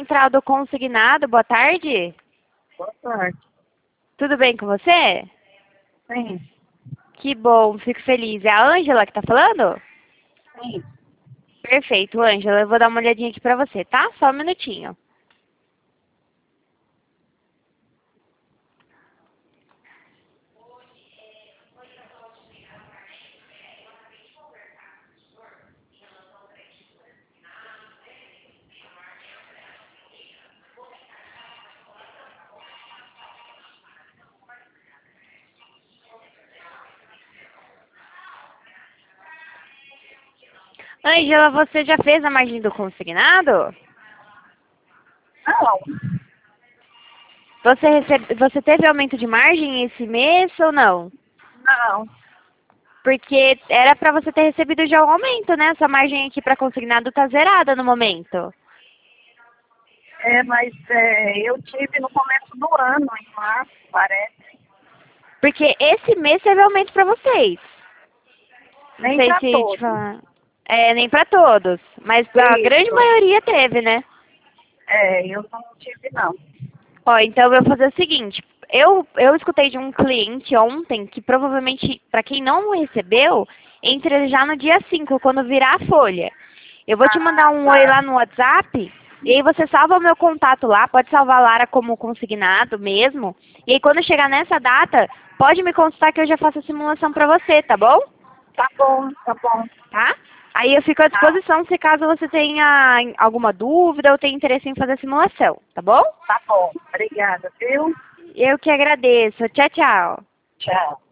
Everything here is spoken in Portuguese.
Central do Consignado, boa tarde. Boa tarde. Tudo bem com você? Sim, Que bom, fico feliz. É a Ângela que tá falando? sim. Perfeito, Ângela. Eu vou dar uma olhadinha aqui pra você, tá? Só um minutinho. Ângela, você já fez a margem do consignado? Não, Você teve aumento de margem esse mês ou não? não. Porque era pra você ter recebido já um aumento, né? Sua margem aqui pra consignado tá zerada no momento. Mas eu tive no começo do ano, em março, parece. Porque esse mês teve aumento pra vocês. Não Nem sei para se te todos. falar. É, nem pra todos. Mas a grande Isso. maioria teve, né? Eu não tive, não. Ó, então eu vou fazer o seguinte. Eu escutei de um cliente ontem que provavelmente, para quem não recebeu, entre já no dia 5 quando virar a folha. Eu vou te mandar Ah, um oi tá. lá no WhatsApp, e aí você salva o meu contato lá, pode salvar a Lara como consignado mesmo. E aí quando chegar nessa data, pode me consultar que eu já faço a simulação para você, tá bom? Tá bom, tá bom. Tá? Aí eu fico à Tá, disposição se caso você tenha alguma dúvida ou tenha interesse em fazer a simulação, tá bom? tá bom. Obrigada, viu? Eu que agradeço. Tchau, tchau. Tchau.